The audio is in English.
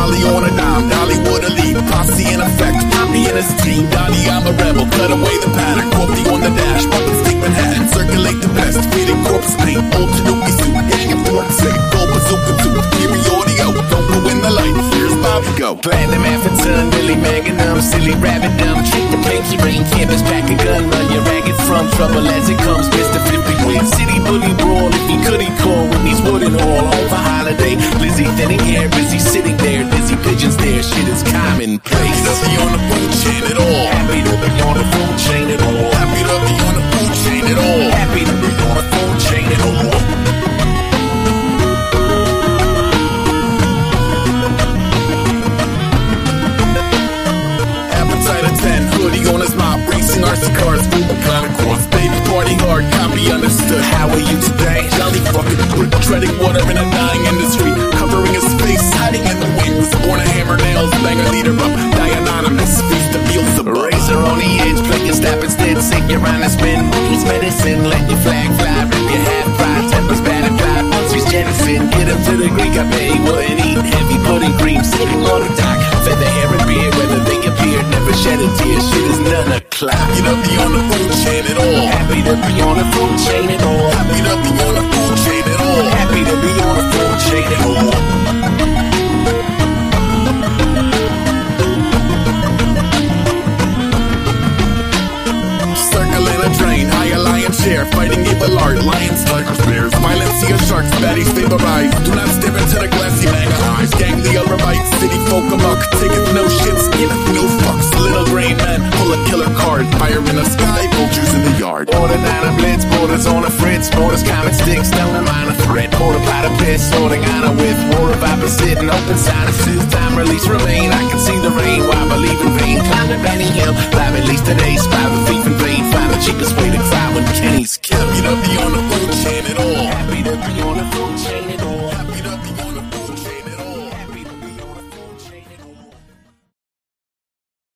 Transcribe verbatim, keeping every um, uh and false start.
Molly on a dime, Dollywood elite, posse in effect, Poppy and his team. Donnie, I'm a rebel, cut away the pattern, Coffee on the dash, Muppets take Manhattan, circulate the best, feeding corpse paint, old Tanuki suit, hanging port safe, gold bazooka tooth, Fury audio, don't go in the light, here's Bobby go. Platinum Afterton, Billy Magnum, silly rabbit dumb, treat the pinky ring, canvas back a gun, run your ragged from trouble as it comes, Mister fifty Quid City bully brawl, if he could he call when he's wooden all over holiday. Lizzie thinning hair, busy sitting there, dizzy pigeons there, shit is commonplace. Happy to be on the food chain at all. Happy to be on the food chain at all. Happy to be on the food chain at all. Happy to be on the food chain at all. Appetite of ten, hoodie on his mop, racing R C cars, moving concourse, baby party hard, copy understood. How are you today? Jolly fucking good, treading water in a dying industry, covering his face, hiding in the wings, born a hammer nails, banger leader up, die anonymous, feast the fields of razor on the edge, play your step instead, sink your round and spin. He's medicine, let your flag fly, rip your half pride, tempers bad and fly, once he's jettisoned, get him to the Greek, I bet he wouldn't eat heavy pudding cream, sitting on the dock, feather hair and beard, whether they appeared, never shed a tear, shit is none o'clock. Happy to be on the food chain at all. Happy to be on the food chain at all. Happy to be on the food chain at all. Happy to be on the food chain at all. Circling a drain, high a lion chair, fighting evil art, lions, tigers, bears, Valencia sharks, baddies vaporize, do not stare into the glassy manga eyes, gang the Urabite, city folk amok, tickets no shits, give no fucks, little green man, pull a killer card, fire in the sky, vultures in the yard. Order nine of blitz, borders on a fritz, borders common sticks, don't mind a threat, porta pot of piss, sorting on a with, war of opposite, and open sinuses, time release remain, I can see the rain, why believe in vain, climb the Benny Hill, live at least today, spy the thief and raid, find the cheapest way to cry when Kenny's killed. You know, be on the